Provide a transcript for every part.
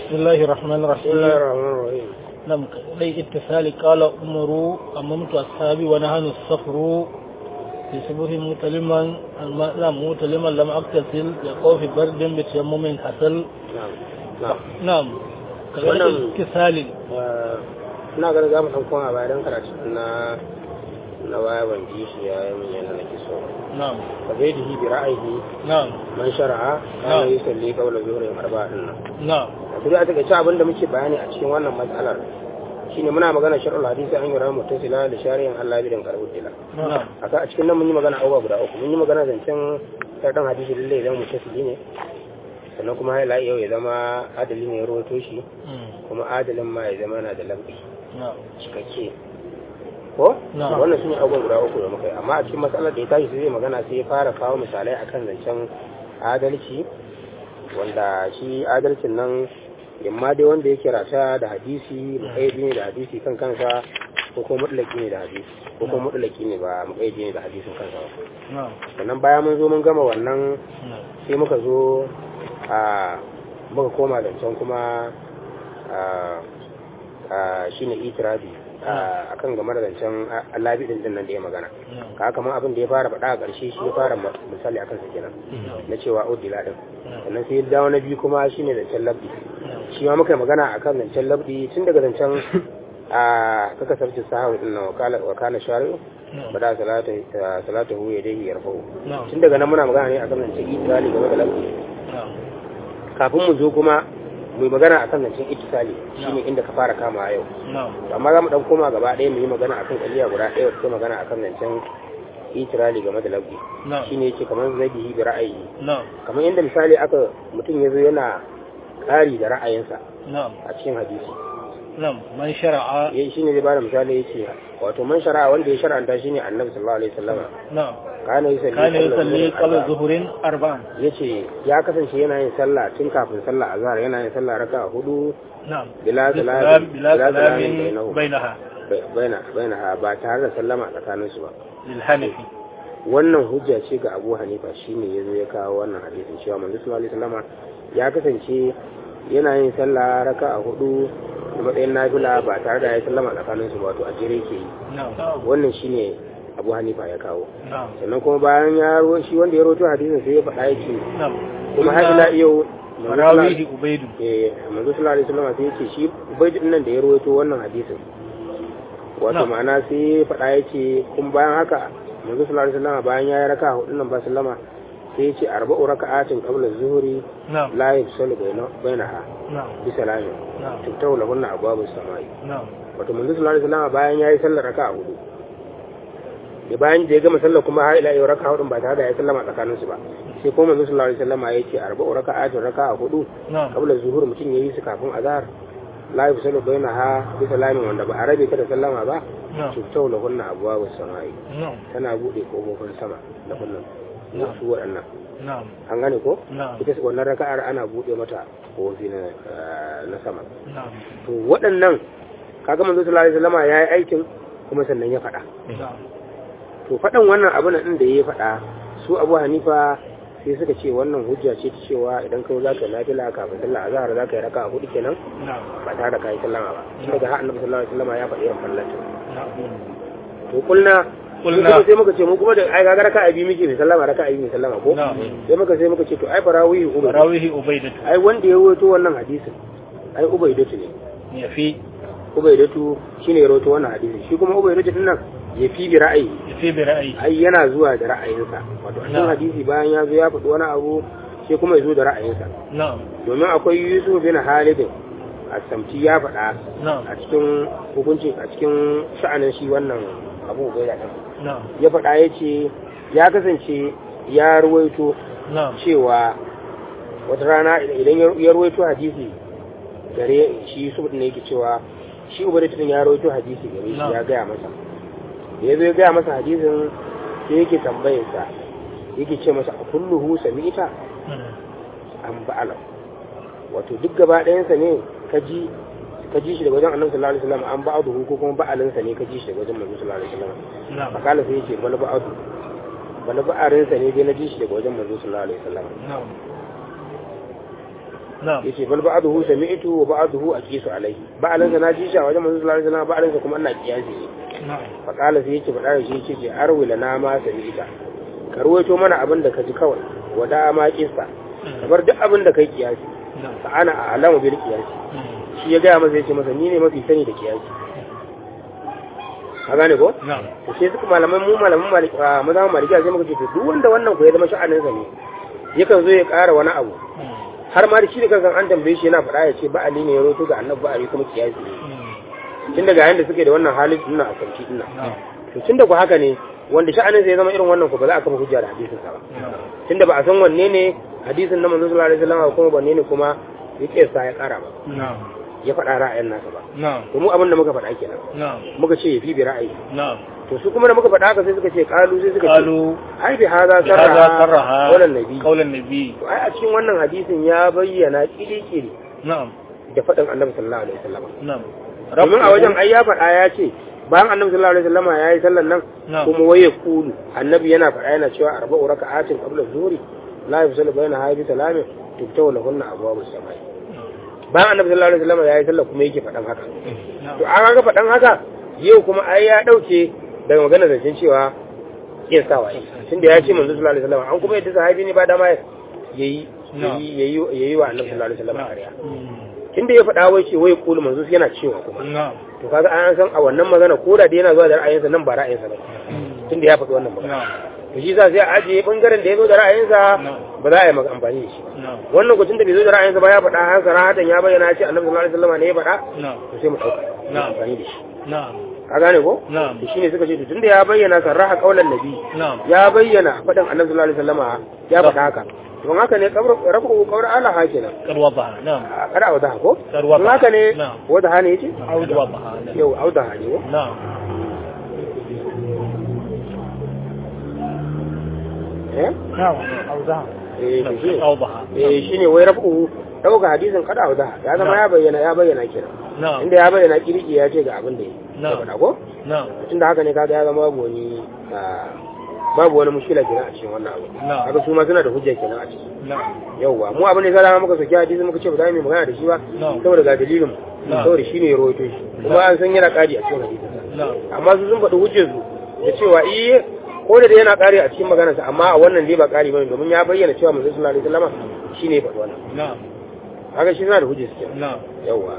بسم الله الرحمن الرحيم. بسم الله الرحمن الرحيم. نعم لي اتصال قال أمروا أممت أصحابي ونحن الصفر في سبه متلما متلما لم أقتتل يقوى في برد بتيمم حصل. نعم كذلك اتصال ina ganin za mu ɗan koma bayan karatu na waya ban ji shi ya yi min yana nake so na'am ka zai da bi ra'ayi na'am man shara'a kana yi salli kawla zuhurin arba'a din nan na'am to dai a takaice abin da muke bayani a cikin wannan matsalar shine muna magana shar'ul hadisi an yi ramu mutasila da shari'an Allah bidan karbudila na'am aka a cikin nan mun yi magana abubuwa guda uku mun yi magana zancen sardan hadisi lalle idan mutasili ne sannan kuma ya yau ya zama adali ne ya rawato shi kuma adalin ma ya zama na da lambi cikakke ko wannan sun yi abubuwan guda uku da muka yi amma a cikin matsalar da ya tashi sai zai magana sai ya fara kawo misalai akan zancen adalci wanda shi adalcin nan yamma dai wanda yake rata da hadisi muƙayyadi ne da hadisi kan kansa ko kuma mutlaki ne da hadisi ko kuma mutlaki ne ba muƙayyadi ne da hadisin kansa ba sannan baya mun zo mun gama wannan sai muka zo muka koma zancen kuma shine itirabi akan game da zancen labidin din nan da ya magana ka kamar abin da ya fara faɗa a ƙarshe shi ya fara misali akan sa kenan na cewa udila din sannan sai ya dawo na biyu kuma shine zancen labdi shi ma muka magana akan zancen labdi tun daga zancen kaka sarki sahawi din nan wa kana shari'u bada salatu ya dai yarfau tun daga nan muna magana ne akan zancen itirabi game da labdi kafin mu zo kuma mai magana akan zancen ittisali shine inda ka fara kama yau amma za mu dan koma gaba ɗaya mu yi magana akan kaliya guda ɗaya ko magana akan zancen ittirali game da labdi shine yake kamar zabihi bi ra'ayi kamar inda misali aka mutum yazo yana ƙari da ra'ayinsa a cikin hadisi man shara'a shine zai bada misali yace wato man shara'a wanda ya shar'anta shine annabi sallallahu alaihi wasallam kana yusalli qabla zuhurin arba'an yace ya kasance yana yin sallah tun kafin sallah azhar yana yin sallah raka'a hudu bila salamin bainaha ba tare da sallama tsakanin su ba lil hanafi wannan hujja ce ga Abu Hanifa shine yazo ya kawo wannan hadisin cewa manzo sallallahu alaihi wasallam ya kasance yana yin sallah raka'a hudu da matsayin nafila ba tare da ya sallama tsakanin su ba to a jere ke yi wannan shine Abu Hanifa ya kawo sannan kuma bayan ya shi wanda ya roto hadisin sai ya faɗa yake kuma har ila yau rawihi ubaidu manzo sallallahu alaihi wasallam sai yace shi ubaidu nan da ya roto wannan hadisin wato ma'ana sai ya faɗa yake kuma bayan haka manzo sallallahu alaihi wasallam bayan ya yi raka'a hudu nan ba sallama sai yace arba'u raka'atin qabla zuhuri la yafsalu bainaha bi salamin tuttawu lahunna abwabus samai wato manzo sallallahu alaihi wasallam bayan ya yi sallar raka'a hudu da bayan da ya gama sallah kuma har ila yau raka'a hudu ba tare da ya sallama tsakanin su ba sai kuma manzo sallallahu alaihi wasallam ya ce arba'u raka'atin raka'a hudu qabla zuhur mutum yayi su kafin azhar la yusallu bainaha bi salamin wanda ba a rabe ta da sallama ba tutau lahunna abwabus samai tana bude kofofin sama da kullum su waɗannan an gane ko ita su wannan raka'ar ana bude mata kofofi na sama to waɗannan kaga manzo sallallahu alaihi wasallam ya yi aikin kuma sannan ya faɗa to faɗan wannan abin nan da ya faɗa su Abu Hanifa sai suka ce wannan hujja ce ta cewa idan kai za ka yi nafila kafin sallah azhar za ka yi raka'a hudu kenan ba tare da kai sallama ba daga har annabi sallallahu alaihi wasallam ya faɗi yan fallata to kulna sai muka ce mu kuma da ai ga raka'a biyu muke mai sallama raka'a biyu mai sallama ko sai muka ce to ai barawihi ubaydatu ai wanda ya rawaito wannan hadisin ai ubaydatu ne yafi ubaydatu shine ya rawaito wannan hadisin shi kuma ubaydatu din nan ya fi bi ra'ayi ai yana zuwa da ra'ayinsa wato a cikin hadisi bayan ya zo ya faɗi wani abu sai kuma ya zo da ra'ayinsa domin akwai Yusuf bin Halid as-Samti ya faɗa a cikin hukuncin a cikin sha'anin shi wannan Abu Ubayda din ya faɗa yace ya kasance ya ruwaito cewa wata rana idan ya ruwaito hadisi gare shi Yusuf din yake cewa shi Ubayda din ya ruwaito hadisi gare shi ya gaya masa da ya zo ya gaya masa hadisin sai yake tambayarsa yake ce masa a kulluhu sami'ita an ba'ala wato duk gaba ɗayansa ne ka ji shi daga wajen annabi sallallahu alaihi wasallam an ba'aduhu ko kuma ba'alinsa ne ka ji shi daga wajen manzo sallallahu alaihi wasallam fakala sai yake bal ba'arinsa ne dai na ji shi daga wajen manzo sallallahu alaihi wasallam yace bal ba'dahu sami'tu wa ba'dahu aqisu alayhi ba'alan sa naji shi a wajen manzo sallallahu alaihi wasallam ba'alan sa kuma ina kiyasi fa qala sai yace fada shi yace arwila na ma sami'ta ka ruwaito mana abin da ka ji kawai wada ma kissa kamar duk abin da kai kiyasi fa ana a'lamu bil kiyasi shi ya ga masa yace masa ni ne mafi sani da kiyasi ka gane ko to sai suka malaman maliki mazan maliki sai muka ce to duk wanda wannan ko ya zama sha'anin sa ne yakan zo ya ƙara wani abu har ma da shi da kansa an tambaye shi yana faɗa ya ce ba ali ne ya roto ga annabi ba ali kuma kiyasi tun daga yanda suke da wannan halin ina a kanci ina to tun da ku haka ne wanda sha'anin sa ya zama irin wannan ko ba za a kafa hujja da hadisin sa ba tunda ba a san wanne ne hadisin na manzo sallallahu alaihi wasallam kuma wanne ne kuma yake sa ya ƙara ba ya faɗa ra'ayin nasa ba to mu abin da muka faɗa kenan muka ce ya fi bi ra'ayi to su kuma da muka faɗa haka sai suka ce kalu sai suka ce ai bi hada sarraha qaulan nabi to ai a cikin wannan hadisin ya bayyana kiri da faɗin annabi sallallahu alaihi wasallam domin a wajen ai ya faɗa ya ce bayan annabi sallallahu alaihi wasallam ya yi sallan nan kuma waye kulu annabi yana faɗa yana cewa arba'u raka'atin qabla zuhri la yafsalu bayna hayyi salamin tubtawu lahunna abwabus samai bayan annabi sallallahu alaihi wasallam ya yi sallah kuma yake faɗan haka to an ga faɗan haka yau kuma ai ya dauke daga magana zancen cewa yin sawa tunda ya ce manzo sallallahu alaihi wasallam an kuma yadda sahabi ne ba dama yayi wa annabi sallallahu alaihi wasallam kariya tunda ya faɗa wai ce wai kulu manzo yana cewa kuma to kaga an san a wannan magana ko da yana zuwa da ra'ayinsa nan ba ra'ayinsa ba tunda ya faɗi wannan magana to shi sa sai a ajiye bangaren da ya zo da ra'ayinsa ba za a yi maka amfani da shi wannan ko tunda bai zo da ra'ayinsa ba ya faɗa har sarahatan ya bayyana ce annabi sallallahu alaihi wasallam ne ya faɗa to sai mu dauka amfani da shi ka gane ko to shine suka ce to tunda ya bayyana sarraha qaulan nabi ya bayyana faɗin annabi sallallahu alaihi wasallam ya faɗa haka don haka ne rafu qawra ala hakina karwaba na'am kada wada ko don haka ne wada hane yace auda yau auda hane ko na'am shine wai rafu dauka hadisin kada auda ya zama ya bayyana kenan inda ya bayyana kirki ya ce ga abin da ya faɗa ko tunda haka ne kaga ya zama babu wani mushkila kenan a cikin wannan abu haka su ma suna da hujja kenan a ciki yauwa mu abin ne sai muka soki hadisi muka ce ba za mu magana da shi ba saboda ga dalilin saboda shi ne ya rawaito shi kuma an san yana kari a cikin hadisin amma su sun faɗi hujjar su da cewa ko da yana kari a cikin maganarsa amma a wannan dai ba kari bane domin ya bayyana cewa manzo sallallahu alaihi wasallam shine ya faɗi wannan haka shi yana da hujjar su kenan yauwa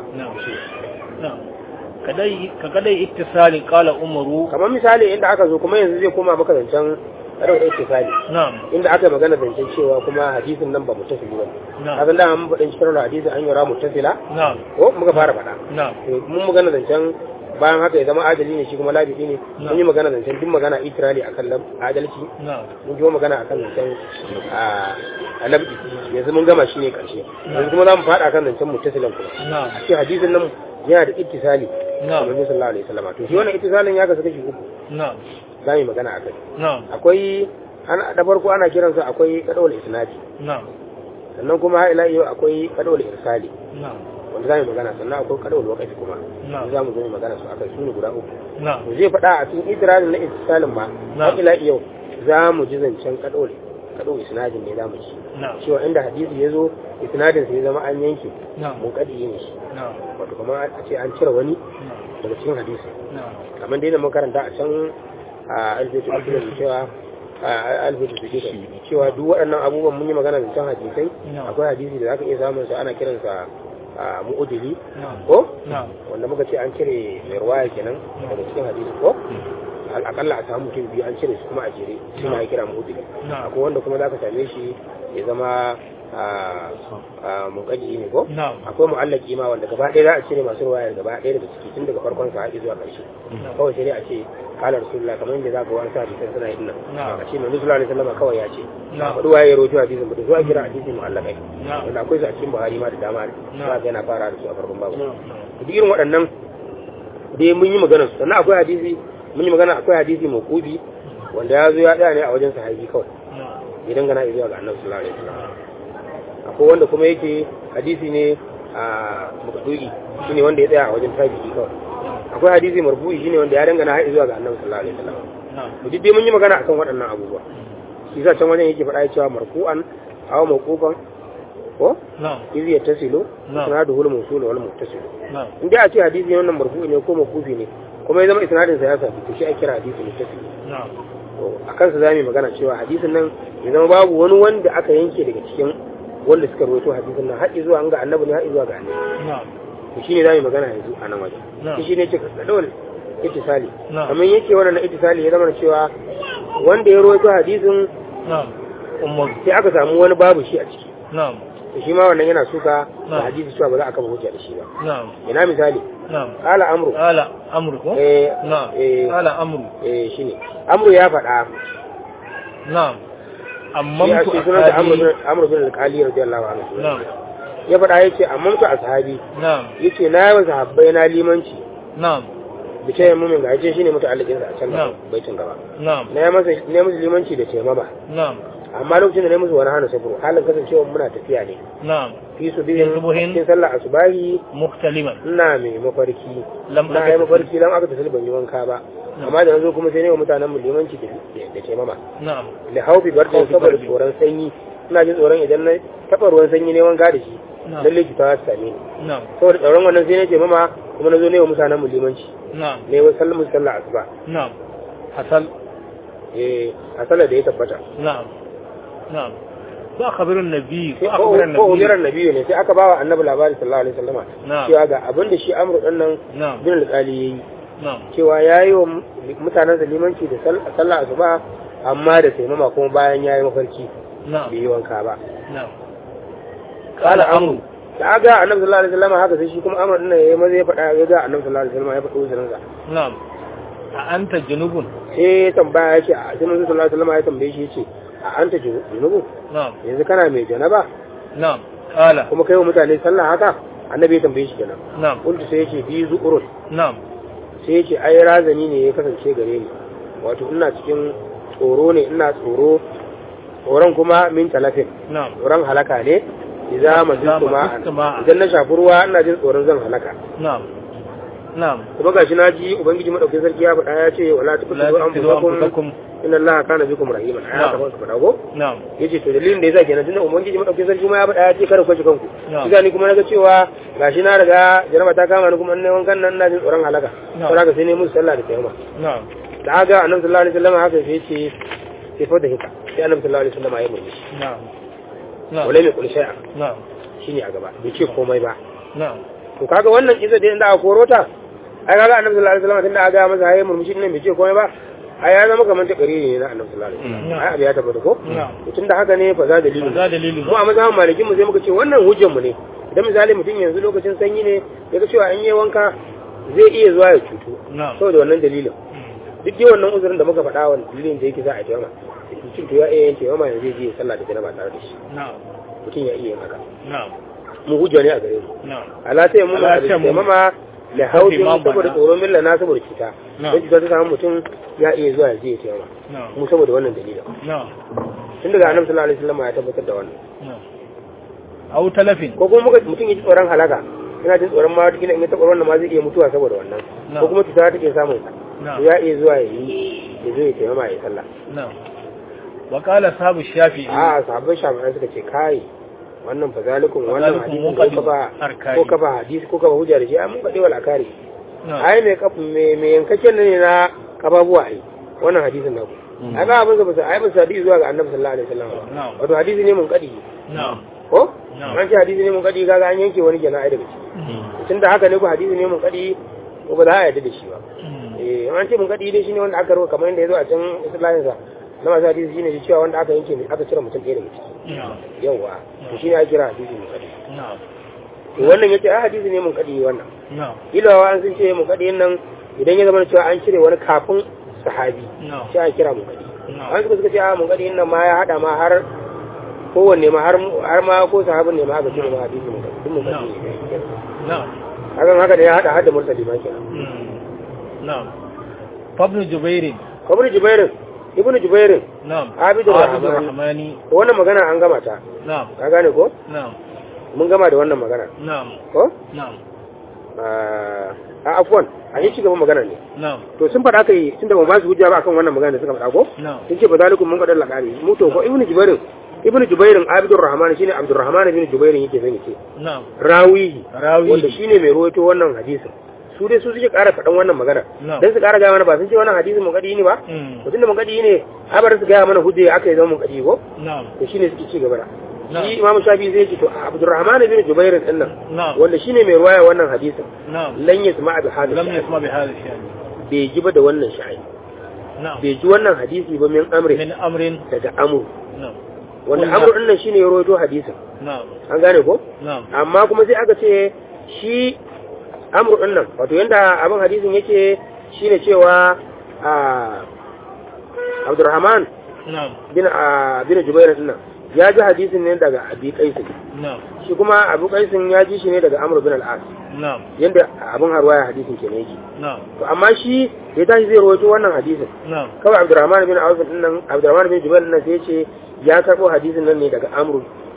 kadai ittisalin qala umaru kamar misali inda aka zo kuma yanzu zai koma maka zancen rawar ittisali inda aka magana zancen cewa kuma hadisin nan ba muttasili ba kaga da mun faɗin cikin hadisin an yara muttasila ko muka fara faɗa mun magana zancen bayan haka ya zama adali ne shi kuma labidi ne mun yi magana zancen duk magana itirali akan adalci mun yi magana akan zancen labdi yanzu mun gama shi ne karshe yanzu kuma za mu faɗa akan zancen muttasilan kuma a ce hadisin nan yana da ittisali Annabi sallallahu alaihi wasallam to shi wannan ittisalin ya kasu kashi uku za mu magana akai akwai da farko ana kiransa akwai kadawul isnadi sannan kuma ila yau akwai kadawul irsali wanda za mu magana sannan akwai kadawul waqti kuma za mu zo mu magana su akai su ne guda uku to zai faɗa a cikin ittiralin na ittisalin ma ila yau za mu ji zancen kadawul isnadin ne za mu ci cewa inda hadisi ya zo isnadin sai zama an yanke mun kadi ne shi wato kuma a ce an cire wani daga cikin hadisi kamar dai da makaranta a can a alfetu da cewa cewa duk waɗannan abubuwan mun yi magana da can hadisai akwai hadisi da zaka iya samun sa ana kiransa mu'udili ko wanda muka ce an cire mai ruwaya kenan daga cikin hadisi ko al'akalla a samu mutum biyu an cire su kuma a jere shi na kira mu'udili akwai wanda kuma zaka same shi ya zama muƙaji ne ko akwai mu'allaki ma wanda gaba ɗaya za a cire masu ruwaya gaba ɗaya daga ciki tun daga farkon sa zuwa ƙarshe kawai sai dai a ce kala rasulullah kamar yadda za ka wani sa hadisan suna yin nan a ce mai sallallahu alaihi wasallam kawai ya ce faɗi waye ya rojo hadisin ba zuwa kira hadisin mu'allakai wanda akwai su a cikin buhari ma da dama za ka yana fara da su a farkon babu duk irin waɗannan dai mun yi magana su sannan akwai hadisi mun yi magana akwai hadisi mawqufi wanda ya zo ya tsaya ne a wajen sahabi kawai idan gana zuwa ga annabi sallallahu alaihi wasallam akwai wanda kuma yake hadisi ne a maqdu'i shine wanda ya tsaya a wajen tabi'i kawai akwai hadisi marfu'i shine wanda ya dangana har zuwa ga annabi sallallahu alaihi wasallam to duk dai mun yi magana akan waɗannan abubuwa shi sa can wajen yake faɗa cewa marfu'an aw mawqufan ko na'am izi ya tasilu Na'am. isnaduhu al-mawsul wal muttasil na'am in dai a ce hadisi ne wannan marfu'i ne ko makufi ne kuma ya zama isnadin sa ya sabi to shi ake kira hadisi muttasil na'am to akan sa zamu magana cewa hadisin nan ya zama babu wani wanda aka yanke daga cikin wanda suka rawaito hadisin nan har zuwa an ga annabi ne har zuwa ga annabi na'am to shine zamu magana yanzu a nan wajen Na'am. shi ne ce ka dole ittisali Na'am. kamar yake wannan na ittisali ya zama cewa wanda ya rawaito hadisin na'am umar sai aka samu wani babu shi a ciki na'am to shi ma wannan yana suka da Na'am. hadisi cewa ba za a kama hujja da shi ba na'am ina misali na'am qala amru qala amru ko eh na'am eh qala amru shine amru ya faɗa na'am amma shi a mutu cikin sunan da ashabi amru bin al-qali radiyallahu anhu na'am ya faɗa yace amma mutu ashabi na'am yace na yi sahabbai na limanci na'am bice mumin ga yace shine muta'alliqin sa a can Na'am. baitin gaba na'am na yi musu limanci da taimama na'am amma lokacin da na yi musu wani hana safuru halin kasancewa muna tafiya ne na'am fi su bihin Subuhin. cikin sallah asubahi muhtaliman ina mai mafarki Lam na aka yi mafarki lam aka tafi ban yi wanka ba amma da nazo kuma sai ne wa mutanen mu limanci da taimama na'am da haufi barcin Haufi saboda barcin. tsoron sanyi ina jin tsoron idan na taɓa ruwan sanyi ne wanka da shi Na'am. lalle ki ta same ni na'am saboda tsoron wannan sai na taimama kuma nazo ne wa mutanen mu limanci na'am ne wa sallar musu sallah asuba na'am hasal a sallar da ya tabbata na'am na'am ko akhbarun nabi ko ko akhbarun ko nabi umiran nabiyu ne sai aka bawa annabi labari sallallahu alaihi wasallama Na'am. cewa ga abin da shi amru din nan na'am bin alƙali yayi na'am cewa yayi wa mutanen da limanci da sallah asuba amma da taimama kuma bayan yayi mafarki na'am bai yi wanka ba na'am qala amru da ga annabi sallallahu alaihi wasallama haka sai shi kuma amru din nan yayi maza ya faɗa ya ga annabi sallallahu alaihi wasallama ya faɗo uzurin sa na'am a anta junubun sai ya tambaya yake a sai manzo sallallahu alaihi wasallama ya tambaye shi yace a anta junubu na'am yanzu kana mai janaba na'am qala kuma kai wa mutane sallah haka annabi ya tambaye shi kenan na'am kuntu sai yace bi zu'urun na'am sai yace ai razani ne ya kasance gare ni wato ina cikin tsoro ne ina tsoron kuma min talafin na'am tsoron halaka ne idan majistu ma'an idan na shafi ruwa ina jin tsoron zan halaka na'am na'am kuma gashi na ji ubangiji madaukakin sarki ya faɗa ya ce wala tuqsidu anfusakum inna allaha kana bikum rahiman aya ta faɗa ko na'am yace to dalilin da yasa kenan tunda ubangiji madaukakin sarki ma ya faɗa ya ce kada ku kashe kanku Na'am. kiga ni kuma naga cewa gashi na riga jaraba ta kama ni kuma in ne wankan nan ina jin tsoron halaka Na'am. saboda haka sai ne musu sallah da tayyama na'am da aga annabi sallallahu alaihi wasallam haka sai yace sai fa da hika sai annabi sallallahu alaihi wasallam ya murmushi na'am na'am wala mai kulli shay'a na'am shine a gaba bai ce komai ba na'am to kaga wannan kisa da inda aka koro ta ai kaga annabi sallallahu alaihi wasallam tunda aga masa ya murmushi din bai ce komai ba ai ya zama kamar ta kariri ne na annabi sallallahu alaihi wasallam ai abu ya tabbata ko na'am to tunda haka ne fa za dalilin za dalilin mu a mazhabin malikin mu sai muka ce wannan hujjar mu ne idan misali mutum yanzu lokacin sanyi ne ya ga cewa an yi wanka zai iya zuwa ya cutu na'am saboda wannan dalilin duk dai wannan uzurin da muka faɗa wannan dalilin da yake za a taimaka mutum to ya iya yin taimama yanzu zai je ya sallah da janaba tare da shi na'am mutum ya iya yin haka na'am mu hujja ne a gare mu na'am ala sai mu Ala da sai mu- taimama da haujin Imam saboda bana. tsoron milla na saboda cuta Na'am. don cuta ta samu mutum ya iya zuwa ya je ya taimama na'am mu saboda wannan dalilin na'am tun daga annabi sallallahu alaihi wasallam ya tabbatar da wannan na'am au talafin ko kuma mutum ya ji tsoron halaka yana jin tsoron ma wata in ya taɓa wannan ma zai iya mutuwa saboda wannan Na'am. ko kuma cuta take samun sa Na'am. to ya iya zuwa ya yi ya zo ya taimama ya yi sallah na'am wa qala sahabu shafi'i a sahabban shafi'ai suka ce kai wannan fa zalikum wannan Fazalikum hadisin munqadi ko ka ba arkari. ko ka ba hadisi ko ka ba hujja da shi ai mun kade wal akari na'am ai me yankakken ne na kababuwa ai wannan hadisin naku ai ba abin da ba ai ba hadisi zuwa ga annabi sallallahu alaihi wasallam Na'am. wato hadisi ne mun kadi na'am ko Na'am. an ce hadisi ne mun kadi kaga an yanke wani kenan ai daga ciki tunda haka ne ko hadisi ne mun kadi ko ba za a yarda da shi ba an ce mun kadi dai shine wanda aka rawa kamar yadda yazo a can islamin sa na masu hadisi shine shi cewa wanda aka yanke aka cire mutum ɗaya daga ciki na'am yawa to shine ake kira hadisi mun kadi na'am to wannan yace ai hadisi ne mun kadi wannan na'am ilawa an sun ce mun kadi nan idan ya zama cewa an cire wani kafin sahabi na'am sai a kira mun kadi Na'am. an suka ce a mun kadi nan ma ya hada ma har kowanne ma har ma ko sahabin ne ma aka cire ma hadisi mun kadi duk mun kadi ne na'am hakan haka ne ya hada hadda mursali ma kenan na'am fabnu jubairin kabir jubairin ibnu jubairin na'am Abidur rahmani wannan magana an gama ta na'am ka gane ko na'am mun gama da wannan magana na'am ko na'am a afwan a yi cigaban magana ne na'am to sun faɗa kai tunda ba su hujja ba akan wannan magana da suka faɗa ko na'am sun ce ba zalikum mun kadar lakari mu to ko ibnu jibrin ibnu jubairin abdurrahman shine abdurrahman ibn jubairin yake zan ce na'am rawihi rawi wanda shine mai rawaito wannan hadisin su dai su suke ƙara faɗan wannan magana Na'am. dan su ƙara gaya mana ba sun ce wannan hadisin munqadi ne ba to tunda munqadi ne abar su gaya mana hujja aka yi zama munqadi ko na'am to shine suke ci gaba da Na'am. shi imam shafi zai ce to abdurrahman ibn jubair din nan Na'am. wanda shine mai ruwaya wannan hadisin na'am lan yasma bi hadisi lam yasma bi hadha shay'an bai ji ba da wannan sha'i na'am bai ji wannan hadisi ba min amri min amrin daga amru na'am wanda Kullu. amru din nan shine ya rawaito hadisin na'am an gane ko na'am amma kuma sai aka ce shi amru din nan wato yanda abin hadisin yake shine cewa a Abdurrahman na'am bin Jubair din nan ya ji hadisin ne daga Abi Qais na'am shi kuma Abu Qais ya ji shi ne daga Amr bin al-As na'am yanda abin harwaya hadisin kenan yake na'am to amma shi ya tashi zai rawaito wannan hadisin na'am kawai Abdurrahman bin Auf din nan Abdurrahman bin Jubair din nan sai ya ce ya karbo hadisin nan ne daga Amr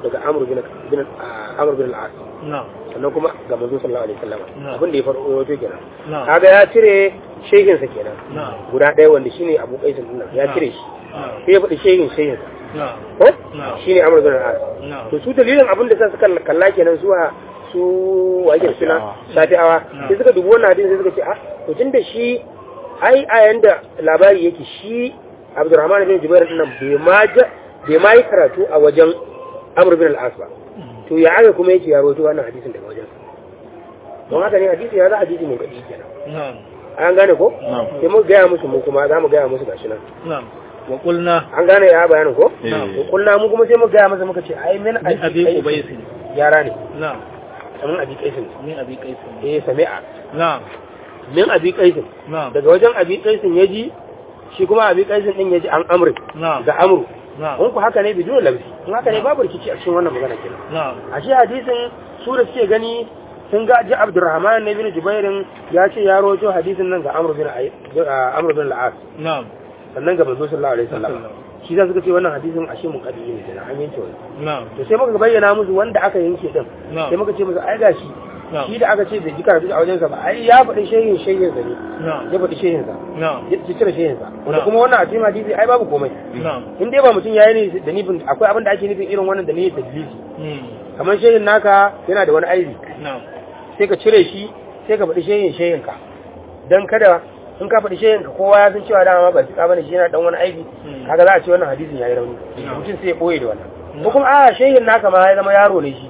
bin al-As na'am sannan kuma ga manzo sallallahu alaihi wasallam Na'am. abin da ya farko wato kenan Na'am. kaga ya cire shehin sa kenan na'am guda ɗaya wanda shine Abu Qais din nan ya Na'am. cire shi na'am sai ya faɗi shehin sa na'am ko Na'am. shine Amr bin al-As na'am to su dalilin abin da suka kalla kenan su wake da suna Shafi'awa Na'am. sai suka dubi wannan hadisi sai suka ce ah to tunda shi ai a yanda labari yake shi Abdurrahman bin Jubair din nan bai ma yi karatu a wajen Amr bin al-As ba to ya aka kuma yake ya rawaito wannan hadisin daga wajen don haka ne hadisi ya za hadisi mun gadi kenan na'am an gane ko Na'am. sai mu gaya musu mu kuma za mu gaya musu gashi nan na'am wa qulna an gane ya bayanin ko Na'am. to kullu mu kuma sai mu gaya masa muka ce ai min min abi ubays yara ne na'am min abi qaisin min abi qais sami'a na'am min abi qaisin na'am daga wajen abi qaisin yaji shi kuma abi qaisin din yaji an amri na'am ga amru na'am kun ku haka ne bidon labsi in haka ne babu rikici a cikin wannan magana kenan na'am a shi hadisin su da suke gani sun ga ji Abdurrahman bin Jubairin ya ce ya rojo hadisin nan ga Amr bin al-As na'am sannan ga manzo sallallahu alaihi wasallam shi za su ce wannan hadisin ashe muqaddi ne kenan an yanke wani na'am to sai muka bayyana musu wanda aka yanke din Na'am. sai muka ce musu ai gashi Na'am. shi da aka ce bai ji karatu a wajensa ba ai ya faɗi shehin sa ne na'am ya faɗi shehin sa na'am ya cire shehin sa wanda Na'am. kuma wannan a cikin hadisi ai babu komai na'am in dai ba mutum yayi ne da nufin akwai abin da ake nufin irin wannan da ne tadlisi kamar shehin naka yana da wani aibi na'am sai ka cire shi sai ka faɗi shehin ka dan kada in ka faɗi shehin ka kowa ya san cewa dama ba shi ka bane shi yana dan wani aibi kaga za a ce wannan hadisin yayi rauni mutum sai ya boye da wannan ko kuma a shehin naka ma ya zama yaro ne shi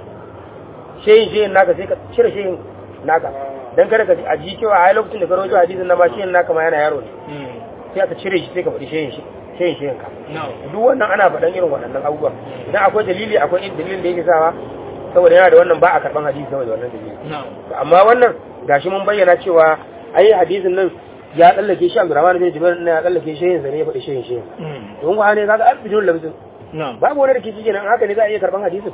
shehin naka sai ka cire shehin naka dan kada ka ji a ji cewa a lokacin da ka rawaito hadisin nan ma shehin naka ma yana yaro ne sai ka cire shi sai ka faɗi shehin ka duk wannan ana faɗan irin waɗannan abubuwan idan akwai dalili akwai dalilin da yake sawa saboda yana da wannan ba a karɓan hadisi saboda wannan dalili amma wannan gashi mun bayyana cewa ai hadisin nan ya tsallake shi Abdurrahman bin Jubair ne ya tsallake shehin sa ne ya faɗi shehin don ku ne kaga an bidon labsin babu wani rikici kenan haka ne za a iya karɓan hadisin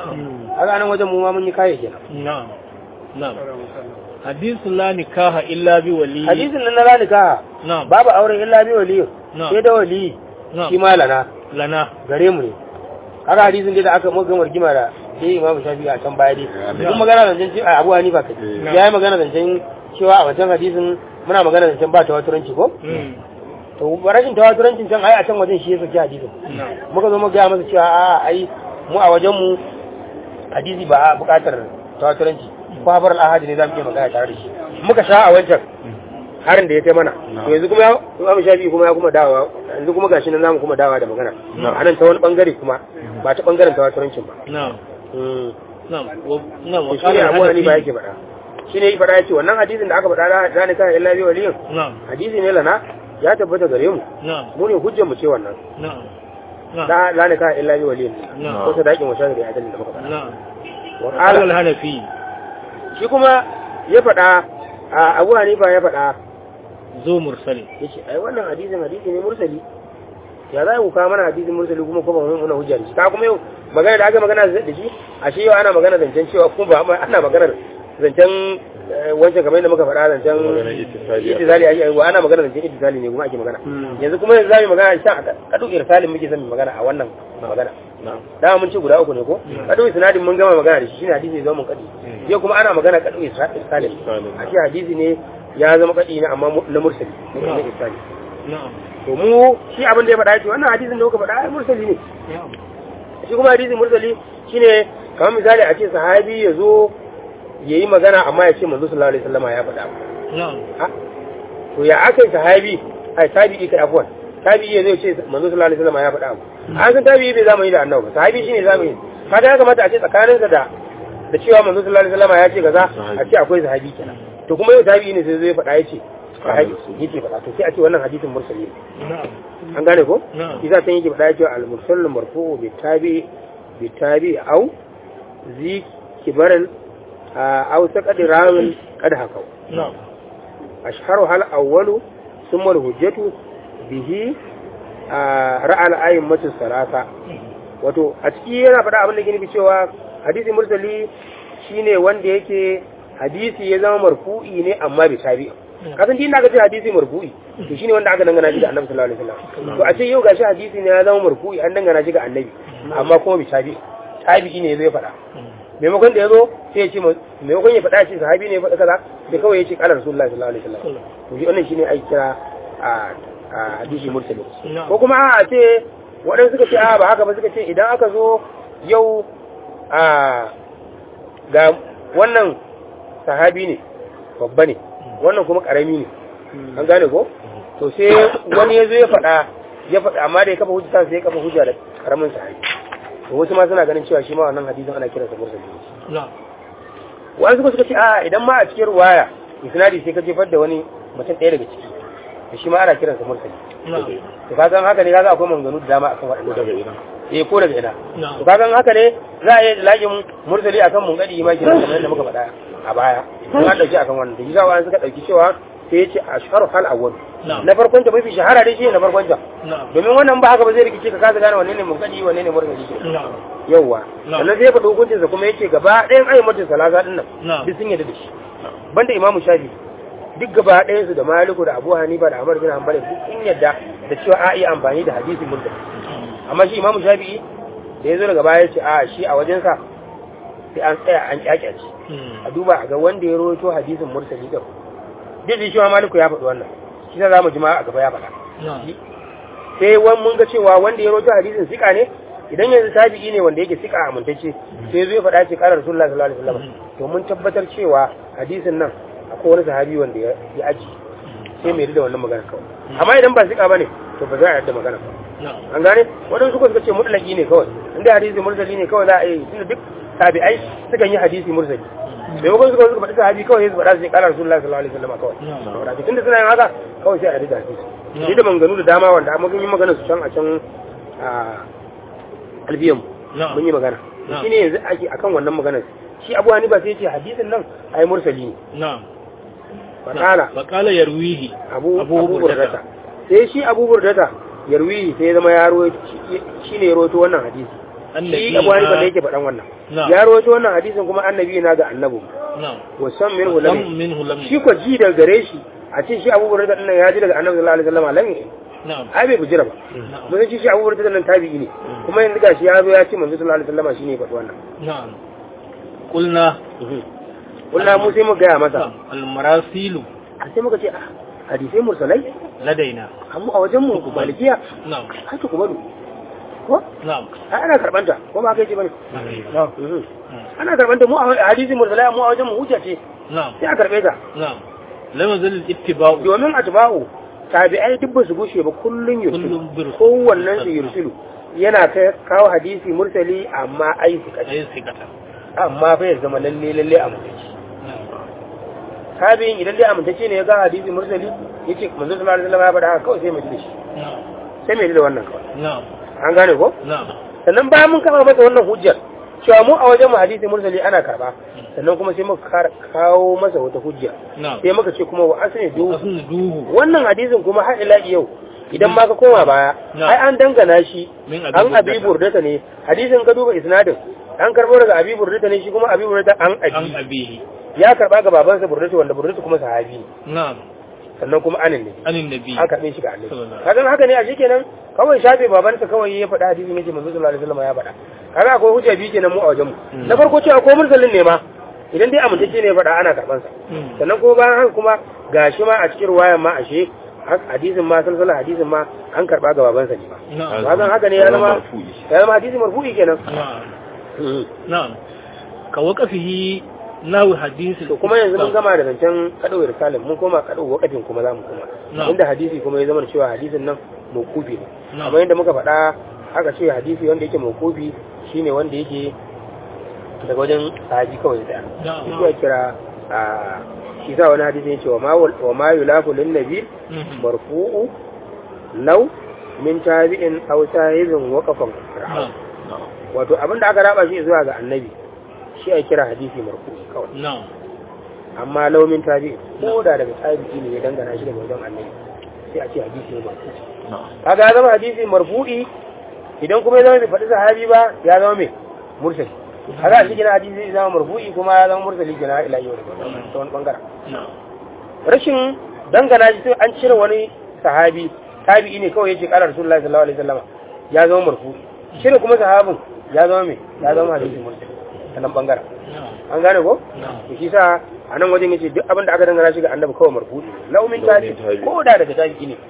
haka nan wajen mu ma mun yi kaye kenan na'am hadisu la nikaha illa bi wali hadisin nan na la nikaha na'am babu auren illa bi wali Na'am. sai da wali Na'am. shi ma lana lana gare mu ne haka hadisin dai da aka muka margima da sai imamu shafi a can baya dai duk magana zancen cewa abu hanifa kai ya yi magana zancen cewa a wancan hadisin muna magana zancen ba tawaturanci ko to rashin tawaturancin can ai a can wajen shi ya saki hadisin muka zo muka gaya masa cewa a ai mu a wajen mu hadisi ba a buƙatar tawaturanci ko habar al-ahadi ne za mu iya magana tare da shi muka sha a wancan harin da ya kai mana to yanzu kuma imamu shafi kuma ya kuma dawowa yanzu kuma gashi nan zamu kuma dawowa da magana anan ta wani bangare kuma ba ta bangaren tawaturancin ba na'am Mm. na'am na'am wa shi ne qala abu hanifa hanafi yake faɗa shi ne faɗa ya ce wannan hadisin da aka faɗa da ne kan illa bi waliyin na'am hadisi ne lana ya tabbata gare mu na'am mu ne hujjar mu ce wannan na'am na'am da ne kan illa bi waliyin Na'am. ko sadakin wa shahidi adalin da muka faɗa na'am wa qala qala hanafi shi kuma ya faɗa abu hanifa ya faɗa zo mursali yace ai wannan hadisi ne mursali ya za ku kawo mana hadisin mursali kuma kuma mun muna hujja da shi ka kuma yau magana da aka magana da shi a shi yau ana magana zancen cewa kuma ba ana magana zancen wancan kamar yadda muka faɗa zancen ittisali ake wa ana magana zancen ittisali ne kuma ake magana yanzu kuma yanzu zamu magana shan kadu irsalin muke son magana a wannan magana dama mun ce guda uku ne ko kadu isnadin mun gama magana da shi shine hadisi zama mun kadi yau kuma ana magana kadu irsalin a shi hadisi ne ya zama kadi ne amma na mursali ne na irsali na'am to mu shi abin da ya faɗa ce wannan hadisin da kuka faɗa ai mursali ne shi kuma hadisi mursali shine kamar misali a ce sahabi ya zo yayi magana amma ya ce manzo sallallahu alaihi wasallam ya faɗa na'am to ya akai sahabi ai tabi'i kai afwan tabi'i zai ce manzo sallallahu alaihi wasallam ya faɗa an san tabi'i bai zamani da annabi sahabi shine zamani kaga ya kamata a ce tsakaninsa da cewa manzo sallallahu alaihi wasallam ya ce kaza a ce akwai sahabi kenan to kuma yau tabi'i ne sai zai faɗa ya ce sahabi yake faɗa to sai a ce wannan hadisin mursali an gane ko isa tan yake faɗa ya ce al-mursal marfu'u bi tabi'i au zi kibaran au saqadi rawin qad hakau ashharu hal awwalu thumma al-hujjatu bihi ra'al a'immatu salasa wato a ciki yana faɗa abin da ke nufi cewa hadisi mursali shine wanda yake hadisi ya zama marfu'i ne amma bi tabi'i kasan din da aka ce hadisi marfu'i to shine wanda aka dangana shi ga annabi sallallahu alaihi wasallam to a ce yau gashi hadisi ne ya zama marfu'i an dangana shi ga annabi amma kuma bi tabi'i ne zai faɗa maimakon da ya zo sai ya ce maimakon ya faɗa shi sahabi ne ya faɗa kaza sai kawai ya ce qala rasulullahi sallallahu alaihi wasallam to shi wannan shine ai kira a hadisi mursali ko kuma a ce waɗansu suka ce ba haka ba suka ce idan aka zo yau ga wannan sahabi ne babba ne wannan kuma ƙarami ne an gane ko to sai wani ya zo ya faɗa amma da ya kafa hujja sai ya kafa hujja da ƙaramin sahabi to wasu ma suna ganin cewa shi ma wannan hadisin ana kiransa mursali wani suka ce idan ma a cikin ruwaya isnadi sai ka jefar da wani mutum ɗaya daga ciki da shi ma ana kiransa mursali to kaga haka ne kaga akwai maganganu da dama akan waɗannan daga ina ko daga ina to kaga haka ne za a yi lagin mursali akan mungadi ma kiran kamar yadda muka faɗa a baya sun an dauki akan wannan da shi wani suka dauki cewa sai ya ce ashharu hal awwal na farkon ta mafi shahara dai shi na farkon ta domin wannan ba haka ba zai rikice ka kasa gane wanne ne mungadi wanne ne mursali yawwa sannan sai ya faɗi hukuncinsa kuma yake gaba ɗayan ayyukan salasa din nan duk sun yadda da shi banda imamu shafi duk gaba ɗayansu da maliku da abu hanifa da amar bin hanbali duk sun yadda da cewa a iya amfani da hadisin mursali amma shi imamu shafi'i da ya zo daga baya ce shi a wajensa sai an tsaya an kyakyace a duba a ga wanda ya rawaito hadisin mursali din duk da shi ma maliku ya faɗi wannan shi za mu jima a gaba ya faɗa sai mun ga cewa wanda ya rawaito hadisin sika ne idan yanzu tabi'i ne wanda yake sika amintacce sai zai faɗa ce qala rasulullahi sallallahu alaihi wasallam to mun tabbatar cewa hadisin nan akwai wani sahabi wanda ya aji sai mai da wannan magana kawai amma idan ba sika bane to ba za a yarda magana ba an gane wadansu suka ce mutlaki ne kawai inda hadisi mursali ne kawai za a yi tunda duk tabi'ai sukan yi hadisi mursali maimakon suka faɗi sahabi kawai su faɗa su qala rasulullahi sallallahu alaihi wasallam kawai tunda suna yin haka kawai sai a yarda hadisi sai da maganganu da dama wanda amma mun yi magana su can a can albiyan mun yi magana shine yanzu ake akan wannan maganar shi Abu Hanifa sai ya ce hadisin nan ai mursali ne Bakala yarwihi Abu Burdata sai shi Abu Burdata yarwihi sai ya zama ya rawaito shine ya rawaito wannan hadisi shi Abu Hanifa da yake faɗan wannan ya rawaito wannan hadisin kuma annabi na ga annabi wa sam minhu lam shi ko ji daga gare shi a ce shi Abu Burdata din nan ya ji daga annabi sallallahu alaihi wasallam lam ai bai bujira ba mun ji shi Abu Burdata nan tabi'i ne kuma yanzu gashi ya zo ya ce manzo sallallahu alaihi wasallam shine ya faɗi wannan na'am qulna mu sai mu gaya masa al-marasilu sai muka ce hadisai mursalai ladaina amma a wajen mu malikiya na'am haka kuma ko na'am ana karbanta ko ba kai ce bane na'am ana karbanta mu a hadisi mursalai amma a wajen mu hujja ce na'am sai a karbe ta na'am lam zal ittiba'u domin atba'u tabi'ai duk ba su gushe ba kullun yursilu kowannen su yursilu yana kawo hadisi mursali amma ai sikata amma fa ya zama lalle a mutaci tabi'in idan dai amintacce ne ya ga hadisi mursali yace manzo sallallahu alaihi wasallam ya faɗa haka kawai sai mai da shi sai mai da wannan kawai an gane ko sannan bayan mun kafa masa wannan hujjar cewa mu a wajen mu hadisi mursali ana karba sannan kuma sai muka kawo masa wata hujja sai muka ce kuma wa asni duhu wannan hadisin kuma har ila yau idan ma ka koma baya ai an dangana shi an abi burdata ne hadisin ka duba isnadin an karbo daga abi burdata ne shi kuma abi burdata an abi ya karba ga babansa burdata wanda burdata kuma sahabi ne na'am sannan kuma anin nabi an karbe shi ga annabi kaga haka ne a shikenan kawai shafe babansa kawai ya faɗa hadisi ne ce manzo sallallahu alaihi wasallam ya faɗa kaga akwai hujja biyu kenan mu a wajen mu na farko cewa ko mursalin ne ma idan dai amintacce ne ya faɗa ana karban sa sannan kuma bayan haka kuma gashi ma a cikin ruwayan ma ashe hadisin ma salsala hadisin ma an karba ga babansa ne ba na'am hakan haka ne ya zama hadisi marfu'i kenan na'am ka waqafihi nahu hadisi to kuma yanzu mun gama da zancen kadawar risalah mun koma kadawar wakafin kuma zamu kuma inda hadisi kuma ya zama cewa hadisin nan mawqufi ne amma yanda muka faɗa aka ce hadisi wanda yake mawqufi shine wanda yake daga wajen sahabi kawai da shi ya kira shi sa wani hadisi ne cewa wa ma yulafu lin nabi marfu'u law min tabi'in aw sahibin waqafan wato abinda aka raba shi zuwa ga annabi shi ya kira hadisi marfu'i kawai amma law min tabi'in ko da daga tabi'i ne ya dangana shi daga wajen annabi sai a ce hadisi marfu'i kaga ya zama hadisi marfu'i idan kuma ya zama bai faɗi sahabi ba ya zama mai mursali haka a cikin hadisi zai zama marfu'i kuma ya zama mursali gina ila yau da wani bangaren rashin dangana shi sai an cire wani sahabi tabi'i ne kawai yace qala rasulullahi sallallahu alaihi wasallam ya zama marfu'i cire kuma sahabin ya zama mai ya zama hadisi mursali a nan bangaren an gane ko to shi sa a nan wajen yace duk abin da aka dangana shi ga annabi kawai marfu'i laumin tabi'i ko da daga tabi'i ne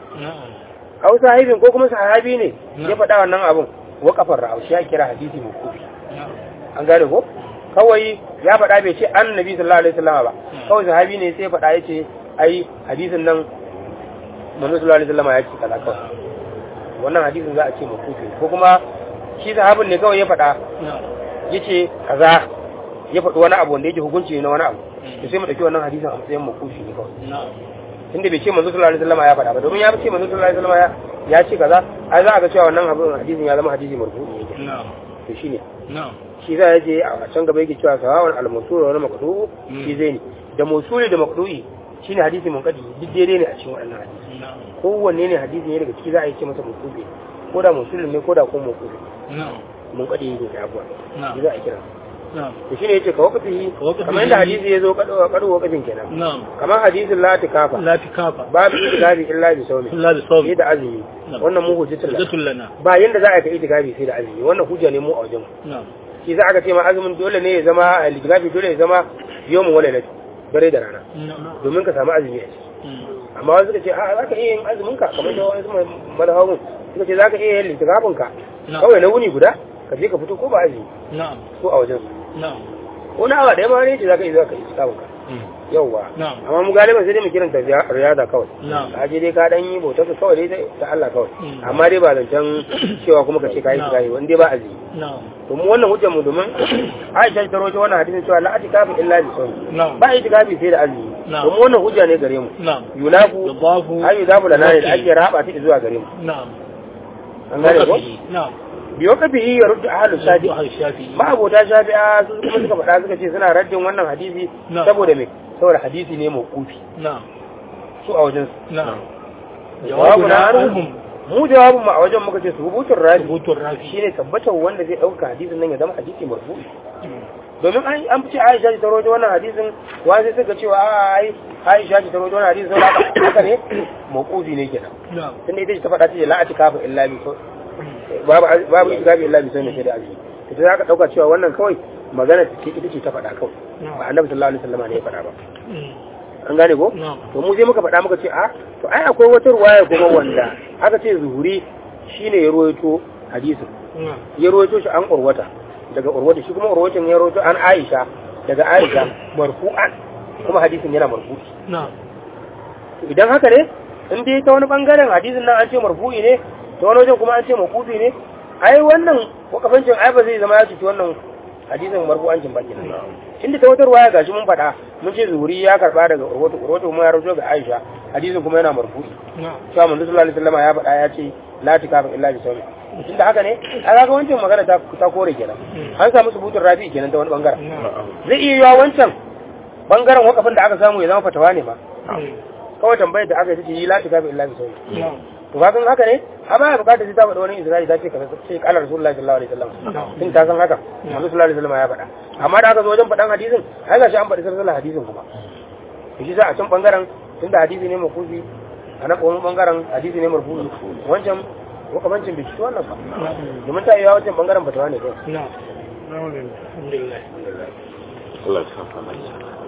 aw sahibin ko kuma sahabi ne ya faɗa wannan abun waqafar ra'aw shi ya kira hadisi mawqufi an gane ko kawai ya faɗa bai ce annabi sallallahu alaihi wasallam ba kawai sahabi ne sai faɗa yace ai hadisin nan manzo sallallahu alaihi wasallam ya ce kaza kawai wannan hadisin za a ce mawqufi ko kuma shi sahabin ne kawai ya faɗa yace kaza ya faɗi wani abu wanda yake hukunci na wani abu to sai mu dauki wannan hadisin a matsayin mawqufi ne kawai inda bai ce manzo sallallahu alaihi wasallam ya faɗa ba domin ya ce manzo sallallahu alaihi wasallam ya ce kaza ai za a ga cewa wannan hadisin ya zama hadisi marfu'i ne to shine shi za ya je a can gaba yake cewa sawawan al-mawsul wa maqdu shi zai ne da mawsuli da maqdu'i shine hadisi munqadi duk daidai ne a cikin wannan hadisi kowanne ne hadisi ne daga ciki za a yi ce masa mawsuli ko da mawsulin ne ko da kuma mawsuli munqadi ne da abuwa shi za a kira to shine yace ka waqtihi kamar yadda hadisi ya zo kado waqtin kenan kamar hadisin la tikafa babu itikafi illa bi sawmi sai da azumi wannan mu hujjatul lana ba yanda za a yi itikafi sai da azumi wannan hujja ne mu a wajen shi za a ga ce ma azumin dole ne ya zama itikafi dole ya zama yawmun wala laylat dare da rana domin ka samu azumi a ciki amma wasu suka ce a za ka iya yin azumin ka kamar da wani madahawun suka ce za ka iya yin itikafin ka kawai na wuni guda ka je ka fito ko ba azumi ko a wajen ko na awa ɗaya ma ne ce za ka yi itikafin ka yauwa amma mu galiba sai dai mu kiranta riyada kawai ka je dai ka dan yi bautar ka kawai dai ta Allah kawai amma dai ba zancen cewa kuma ka ce kai kai wanda dai ba azumi to mu wannan hujjar mu domin Aisha ta rawaito wannan hadisin cewa la atikafu illa bi sawm ba itikafi sai da azumi to mu wannan hujja ne gare mu yulafu ayu zabu lana da ake raba ta zuwa gare mu an gane ko biyo kafi ya rudda ahlus shafi'i ma abota shafi'a su kuma suka faɗa suka ce suna raddin wannan hadisi saboda me saboda hadisi ne mawqufi su a wajen jawabu na mu jawabin mu a wajen muka ce subutun rafi shine tabbatar wanda zai dauka hadisin nan ya zama hadisi marfu'i domin an ce Aisha ta rawaito wannan hadisin wa sai suka cewa ai Aisha ta rawaito wannan hadisin haka ne mawqufi ne kenan tunda ita ta faɗa ce la atikafu illa bi babu itikafi illa bi sunna sai da azumi to sai aka dauka cewa wannan kawai magana ce ita ce ta faɗa kawai ba Annabi sallallahu alaihi wasallam ne ya faɗa ba an gane ko to mu sai muka faɗa muka ce a to ai akwai wata ruwaya kuma wanda aka ce zuhuri shine ya ruwaito hadisin ya ruwaito shi an urwata daga urwata shi kuma urwatin ya ruwaito an Aisha daga Aisha marfu'an kuma hadisin yana marfu'i idan haka ne in dai ta wani bangaren hadisin nan an ce marfu'i ne ta wani wajen kuma an ce makufi ne ai wannan wakafancin ai ba zai zama ya cuci wannan hadisin marfu'ancin baki ne inda ta wata ruwaya gashi mun faɗa mun ce zuhuri ya karba daga urwatu kuma ya rawaito ga Aisha hadisin kuma yana marfu'i cewa manzo sallallahu alaihi wasallam ya faɗa ya ce la tikafa illa bi sawmi tunda haka ne ai kaga wancan magana ta kore kenan an samu subutun rafi kenan ta wani bangaren zai iya yiwa wancan bangaren wakafin da aka samu ya zama fatawa ne ma kawai tambayar da aka yi ta ce la tikafa illa bi sawmi to ba kan haka ne amma ya bukata sai ta faɗa wani Isra'ila ta ce ka sai kala Rasulullahi sallallahu alaihi wasallam din ta san haka Manzo sallallahu alaihi wasallam ya faɗa amma da aka zo wajen faɗan hadisin ai gashi an faɗi sallallahu hadisin kuma shi sa a can bangaren tunda hadisi ne makufi a nan kuma bangaren hadisi ne marfu'i wancan wakamancin bai ci wannan ba domin ta yi wancan bangaren fatawa ne kai alhamdulillah Allah ya